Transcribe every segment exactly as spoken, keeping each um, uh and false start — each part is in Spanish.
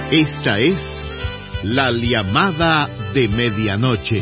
Esta es la llamada de medianoche.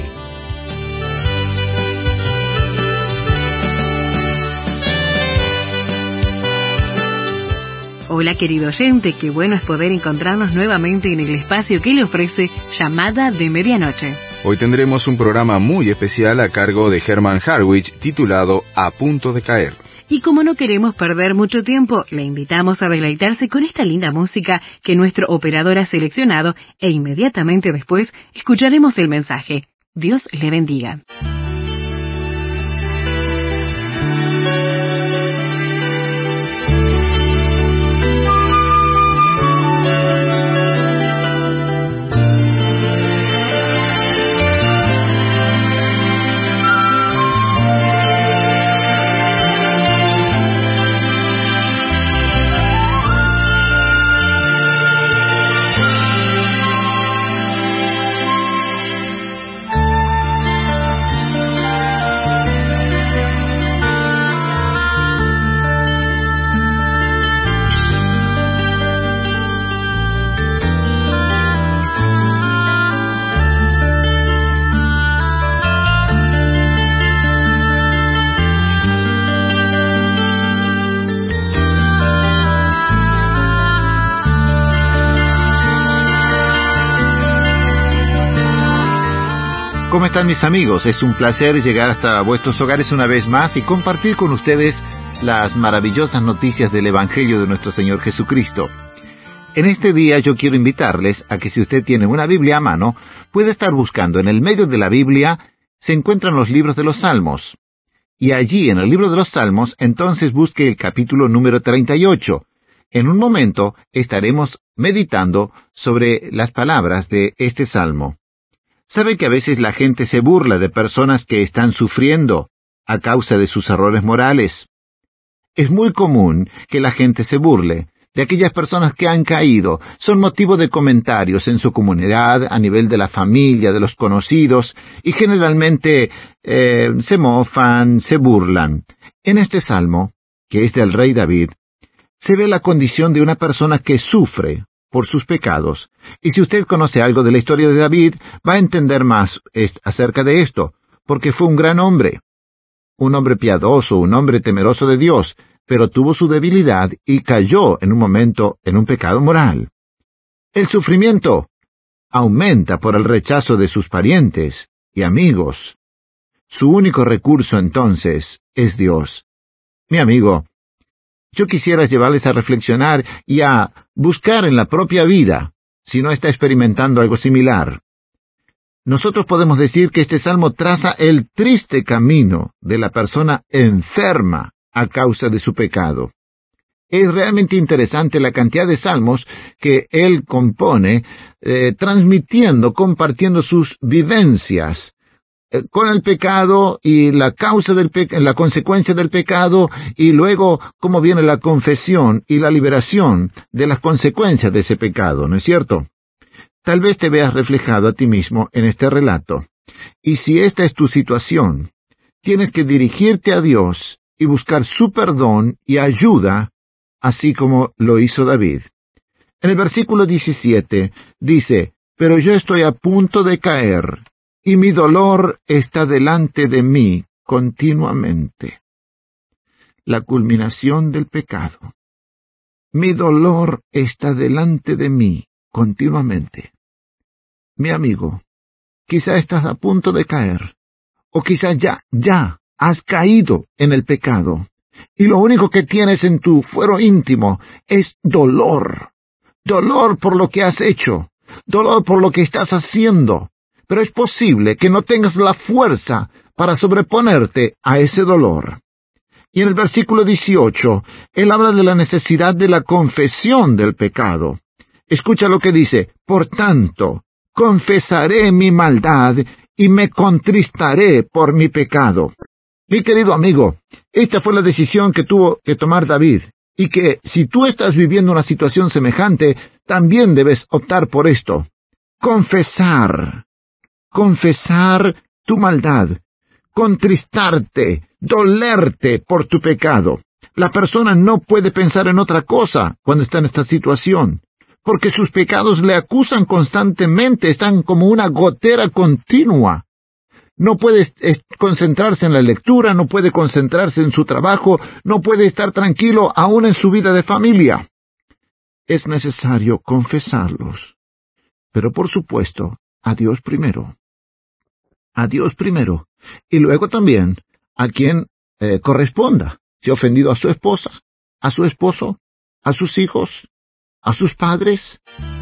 Hola querido oyente, qué bueno es poder encontrarnos nuevamente en el espacio que le ofrece Llamada de Medianoche. Hoy tendremos un programa muy especial a cargo de Herman Harwich titulado A Punto de Caer. Y como no queremos perder mucho tiempo, le invitamos a deleitarse con esta linda música que nuestro operador ha seleccionado e inmediatamente después escucharemos el mensaje. Dios le bendiga. ¿Cómo están mis amigos? Es un placer llegar hasta vuestros hogares una vez más y compartir con ustedes las maravillosas noticias del Evangelio de nuestro Señor Jesucristo. En este día yo quiero invitarles a que si usted tiene una Biblia a mano, puede estar buscando en el medio de la Biblia, se encuentran los libros de los Salmos. Y allí en el libro de los Salmos, entonces busque el capítulo número treinta y ocho. En un momento estaremos meditando sobre las palabras de este Salmo. ¿Sabe que a veces la gente se burla de personas que están sufriendo a causa de sus errores morales? Es muy común que la gente se burle de aquellas personas que han caído, son motivo de comentarios en su comunidad, a nivel de la familia, de los conocidos, y generalmente eh, se mofan, se burlan. En este salmo, que es del rey David, se ve la condición de una persona que sufre por sus pecados. Y si usted conoce algo de la historia de David, va a entender más acerca de esto, porque fue un gran hombre, un hombre piadoso, un hombre temeroso de Dios, pero tuvo su debilidad y cayó en un momento en un pecado moral. El sufrimiento aumenta por el rechazo de sus parientes y amigos. Su único recurso entonces es Dios. Mi amigo, yo quisiera llevarles a reflexionar y a buscar en la propia vida, si no está experimentando algo similar. Nosotros podemos decir que este salmo traza el triste camino de la persona enferma a causa de su pecado. Es realmente interesante la cantidad de salmos que él compone, eh, transmitiendo, compartiendo sus vivencias con el pecado y la causa del pe- la consecuencia del pecado, y luego cómo viene la confesión y la liberación de las consecuencias de ese pecado, ¿no es cierto? Tal vez te veas reflejado a ti mismo en este relato. Y si esta es tu situación, tienes que dirigirte a Dios y buscar su perdón y ayuda, así como lo hizo David. En el versículo diecisiete dice, «Pero yo estoy a punto de caer, y mi dolor está delante de mí continuamente». La culminación del pecado. Mi dolor está delante de mí continuamente. Mi amigo, quizá estás a punto de caer, o quizá ya, ya has caído en el pecado, y lo único que tienes en tu fuero íntimo es dolor. Dolor por lo que has hecho, dolor por lo que estás haciendo. Pero es posible que no tengas la fuerza para sobreponerte a ese dolor. Y en el versículo dieciocho, él habla de la necesidad de la confesión del pecado. Escucha lo que dice, «Por tanto, confesaré mi maldad y me contristaré por mi pecado». Mi querido amigo, esta fue la decisión que tuvo que tomar David, y que si tú estás viviendo una situación semejante, también debes optar por esto. Confesar. Confesar tu maldad, contristarte, dolerte por tu pecado. La persona no puede pensar en otra cosa cuando está en esta situación. porque sus pecados le acusan constantemente, están como una gotera continua. No puede concentrarse en la lectura, no puede concentrarse en su trabajo, no puede estar tranquilo aún en su vida de familia. Es necesario confesarlos, pero por supuesto, a Dios primero. A Dios primero, y luego también a quien eh, corresponda. Si ha ofendido a su esposa, a su esposo, a sus hijos, a sus padres.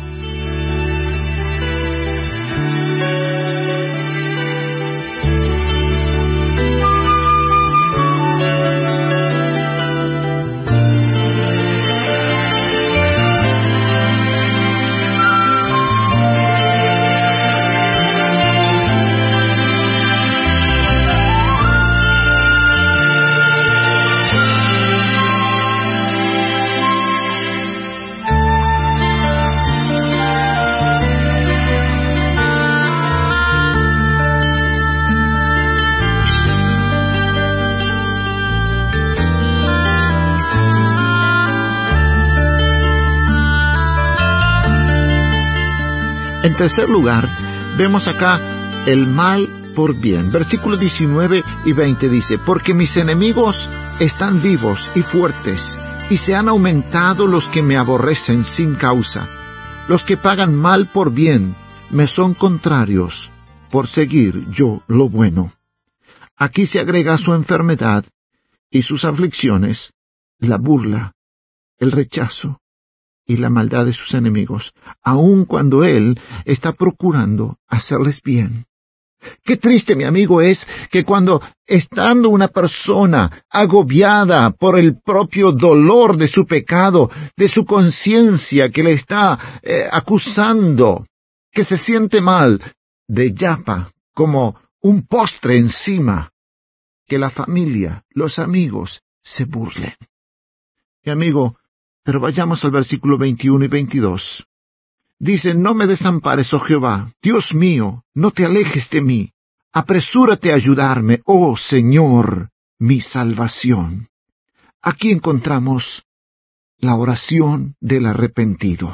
En tercer lugar, vemos acá el mal por bien. Versículos diecinueve y veinte dice, porque mis enemigos están vivos y fuertes, y se han aumentado los que me aborrecen sin causa. Los que pagan mal por bien me son contrarios, por seguir yo lo bueno. Aquí se agrega su enfermedad y sus aflicciones, la burla, el rechazo y la maldad de sus enemigos, aun cuando él está procurando hacerles bien. Qué triste, mi amigo, es que cuando, estando una persona agobiada por el propio dolor de su pecado, de su conciencia que le está eh, acusando, que se siente mal, de yapa como un postre encima, que la familia, los amigos, se burlen. Mi amigo, pero vayamos al versículo veintiuno y veintidós. Dice, no me desampares, oh Jehová, Dios mío, no te alejes de mí. Apresúrate a ayudarme, oh Señor, mi salvación. Aquí encontramos la oración del arrepentido.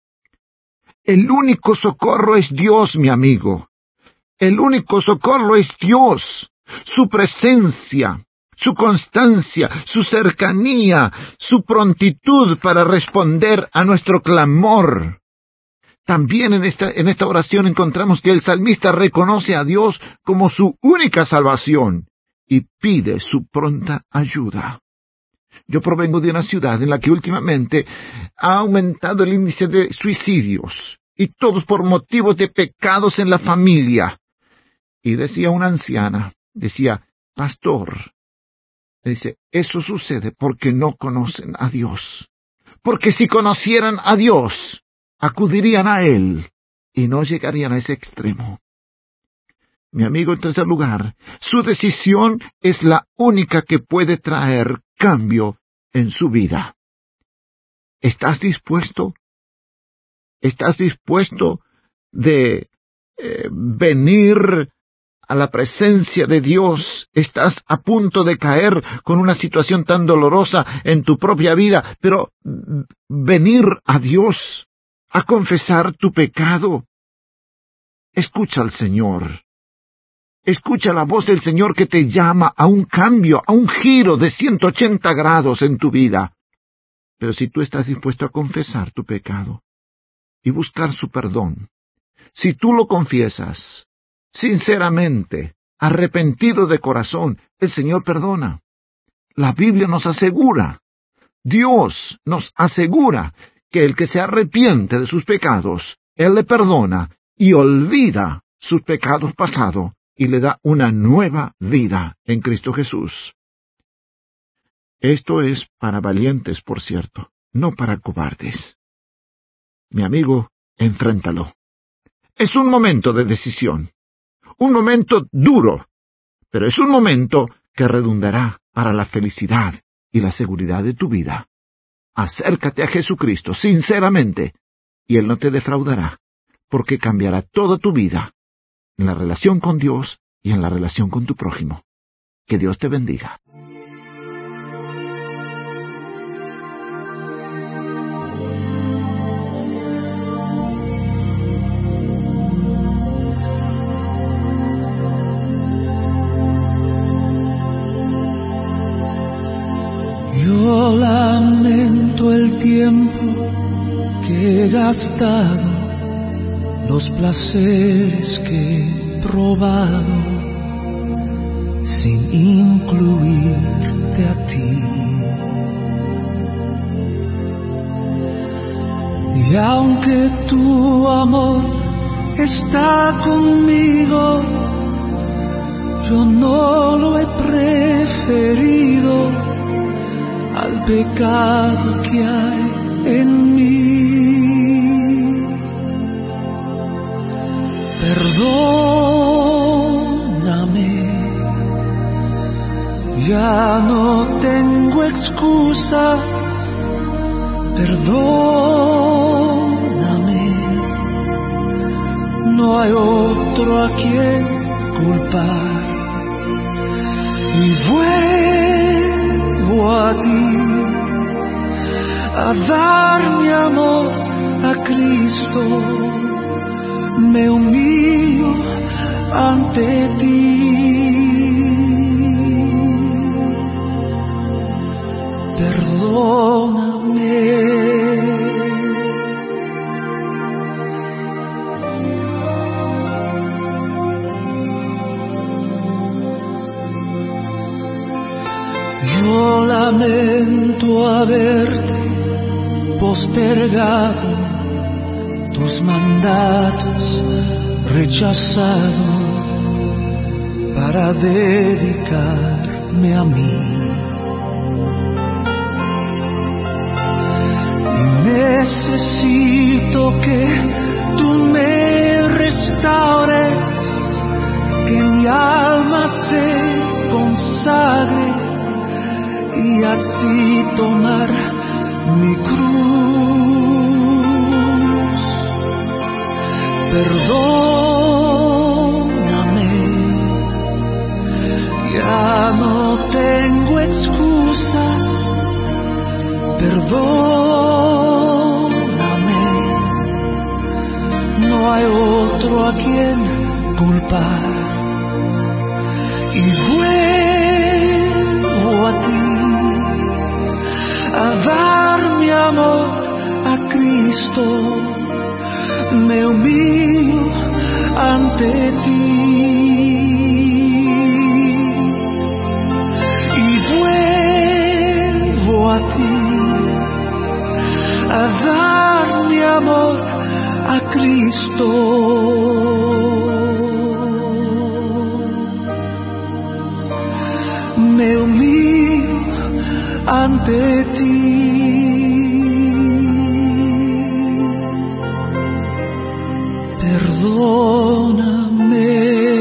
El único socorro es Dios, mi amigo. El único socorro es Dios. Su presencia, su constancia, su cercanía, su prontitud para responder a nuestro clamor. También en esta, en esta oración encontramos que el salmista reconoce a Dios como su única salvación y pide su pronta ayuda. Yo provengo de una ciudad en la que últimamente ha aumentado el índice de suicidios, y todos por motivos de pecados en la familia. Y decía una anciana, decía, pastor, dice, eso sucede porque no conocen a Dios. Porque si conocieran a Dios, acudirían a Él y no llegarían a ese extremo. Mi amigo, en tercer lugar, su decisión es la única que puede traer cambio en su vida. ¿Estás dispuesto? ¿Estás dispuesto de eh, venir a la presencia de Dios? Estás a punto de caer con una situación tan dolorosa en tu propia vida, pero venir a Dios a confesar tu pecado. Escucha al Señor. Escucha la voz del Señor que te llama a un cambio, a un giro de ciento ochenta grados en tu vida. Pero si tú estás dispuesto a confesar tu pecado y buscar su perdón, si tú lo confiesas sinceramente, arrepentido de corazón, el Señor perdona. La Biblia nos asegura, Dios nos asegura que el que se arrepiente de sus pecados, Él le perdona y olvida sus pecados pasados y le da una nueva vida en Cristo Jesús. Esto es para valientes, por cierto, no para cobardes. Mi amigo, enfréntalo. Es un momento de decisión. Un momento duro, pero es un momento que redundará para la felicidad y la seguridad de tu vida. Acércate a Jesucristo sinceramente, y Él no te defraudará, porque cambiará toda tu vida, en la relación con Dios y en la relación con tu prójimo. Que Dios te bendiga. el tiempo que he gastado, los placeres que he probado, sin incluirte a ti. Y aunque tu amor está conmigo, yo no lo he preferido al pecado que hay en mí. Perdóname, ya no tengo excusa. Perdóname, no hay otro a quien culpar. Y vuelvo a ti, a dar mi amor a Cristo, me humillo ante ti. Perdóname. Yo lamento haberte postergado, tus mandatos rechazado para dedicarme a mí. Y necesito que tú me restaures, que mi alma se consagre y así tomar mi cruz. Perdóname, ya no tengo excusas. Perdóname, no hay otro a quien culpar. Y vuelvo a ti, a dar mi amor a Cristo, me humillo ante ti. Y vuelvo a ti, a dar mi amor a Cristo. Me humillo ante ti. Perdóname.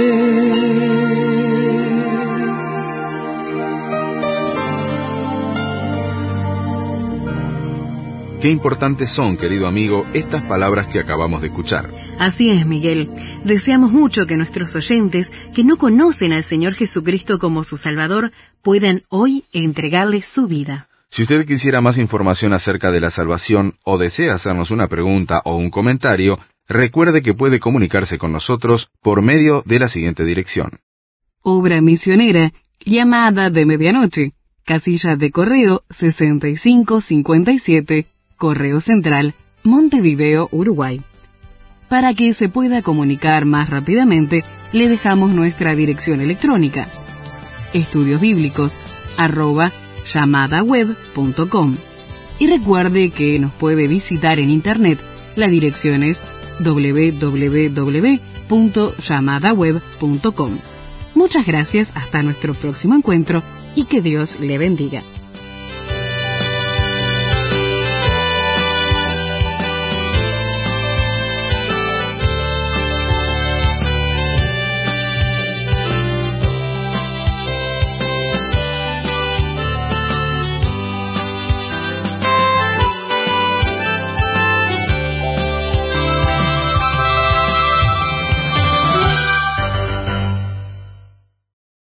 Qué importantes son, querido amigo, estas palabras que acabamos de escuchar. Así es, Miguel. Deseamos mucho que nuestros oyentes, que no conocen al Señor Jesucristo como su Salvador, puedan hoy entregarle su vida. Si usted quisiera más información acerca de la salvación o desea hacernos una pregunta o un comentario, recuerde que puede comunicarse con nosotros por medio de la siguiente dirección. Obra Misionera, Llamada de Medianoche, Casilla de Correo sesenta y cinco cincuenta y siete, Correo Central, Montevideo, Uruguay. Para que se pueda comunicar más rápidamente, le dejamos nuestra dirección electrónica: estudiosbíblicos arroba llamadaweb punto com. Y recuerde que nos puede visitar en internet. La dirección es doble u doble u doble u punto llamadaweb punto com. Muchas gracias, hasta nuestro próximo encuentro y que Dios le bendiga.